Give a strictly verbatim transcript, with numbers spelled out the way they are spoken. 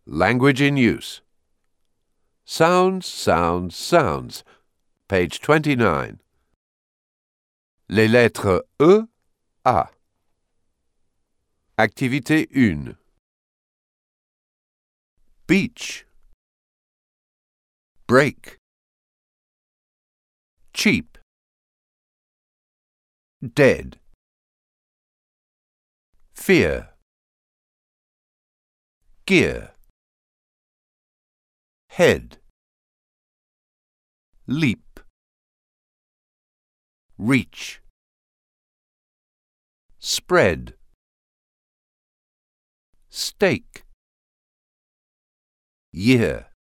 Language in use. Sounds, sounds, sounds. Page twenty-nine. Les lettres E, A. Activité one. Beach. Break. Cheap. Dead. Fear. Gear. Head. Leap. Reach. Spread. Stake. Year.